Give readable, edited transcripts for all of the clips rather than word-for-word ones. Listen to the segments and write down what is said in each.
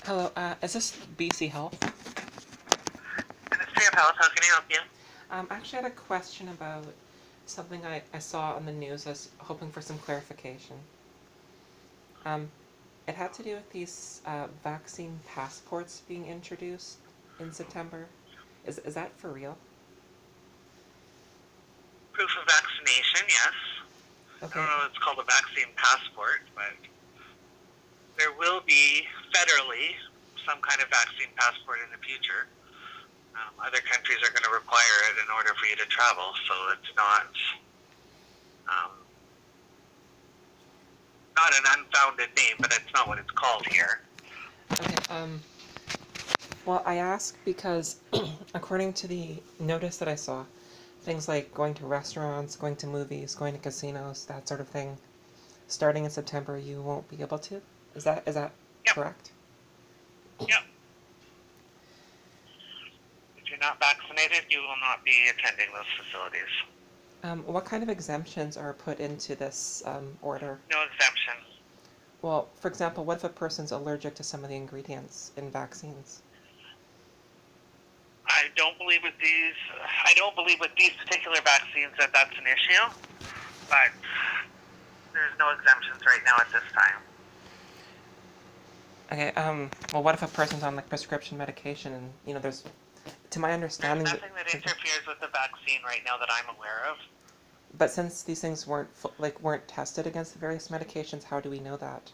Hello, is this BC Health? Ministry of Health, how can I help you? I actually had a question about something I saw on the news. I was hoping for some clarification. Um, it had to do with these vaccine passports being introduced in September. Is that for real? Proof of vaccination, yes. I don't Okay, know if it's called a vaccine passport, but there will be federally some kind of vaccine passport in the future. Other countries are going to require it in order for you to travel, so it's um, not an unfounded name, but it's not what it's called here. okay. Well, I ask because according to the notice that I saw, things like going to restaurants, going to movies, going to casinos, that sort of thing, starting in September, you won't be able to. Is that Yep, correct? yep. If you're not vaccinated, you will not be attending those facilities. What kind of exemptions are put into this order? No exemption. Well, for example, what if a person's allergic to some of the ingredients in vaccines? I don't believe with these. I don't believe with these particular vaccines that that's an issue, but there's no exemptions right now at this time. Okay, well, what if a person's on like prescription medication and, there's, to my There's understanding, nothing that interferes with the vaccine right now that I'm aware of. but since these things weren't tested against the various medications, how do we know that?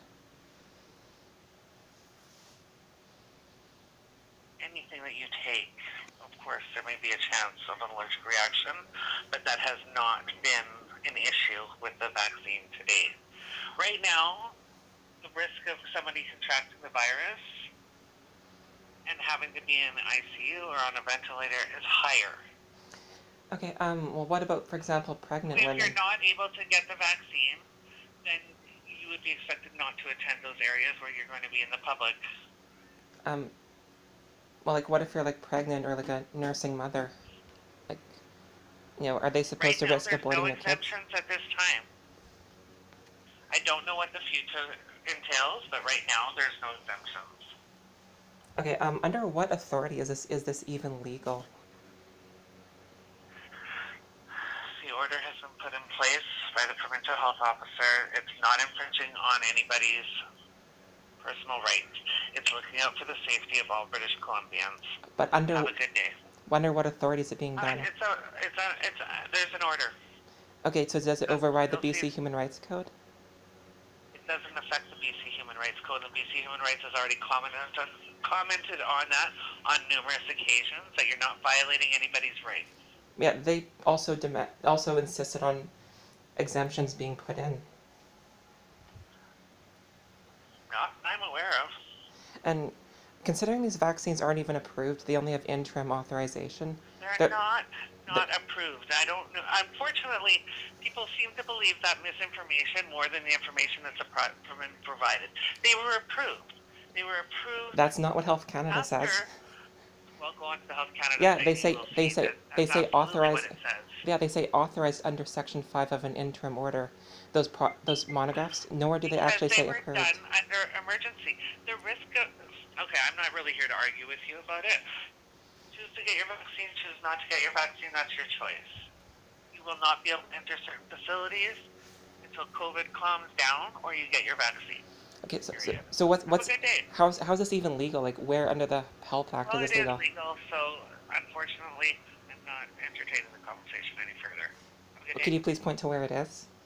Anything that you take, of course, there may be a chance of an allergic reaction, but that has not been an issue with the vaccine to date. Right now, the risk of somebody contracting the virus and having to be in the ICU or on a ventilator is higher. Okay, well, what about, for example, pregnant If women? you're not able to get the vaccine, then you would be expected not to attend those areas where you're going to be in the public. Um, well, like, what if you're like pregnant or like a nursing mother? Like, are they Right supposed to now, risk there's no aborting their kids? exemptions at this time. I don't know what the future entails, but right now, there's no exemptions. Okay, under what authority is this even legal? The order has been put in place by the provincial health officer. It's not infringing on anybody's personal rights. It's looking out for the safety of all British Columbians. But under Have a good day. under what authority is it being done? There's an order. Okay, so does it override the You'll see. BC Human Rights Code? It doesn't affect the BC Human Rights Code. The BC Human Rights has already commented on that on numerous occasions that you're not violating anybody's rights. Yeah, they also insisted on exemptions being put in. Not I'm aware of. And considering these vaccines aren't even approved, they only have interim authorization. They're They're, not approved. I don't know. Unfortunately, people seem to believe that misinformation more than the information that's been provided. They were approved. They were approved that's not what Health Canada says. after. Well, go on to the Health Canada Yeah, site they and you say will they see say that they that's say absolutely what authorized. it says. Yeah, they say authorized under Section 5 of an interim order. Those monographs. Nowhere do they Because actually they say were done approved. under emergency. The risk of. Okay, I'm not really here to argue with you about it. Choose to get your vaccine, choose not to get your vaccine, that's your choice. You will not be able to enter certain facilities until COVID calms down or you get your vaccine. Okay, so so, Period. so what's Have a what's good day. how's this even legal? Like, where under the Health Act Well, is it this is legal? legal, so unfortunately, I'm not entertaining the conversation any further. Have a good Could day. you please point to where it is?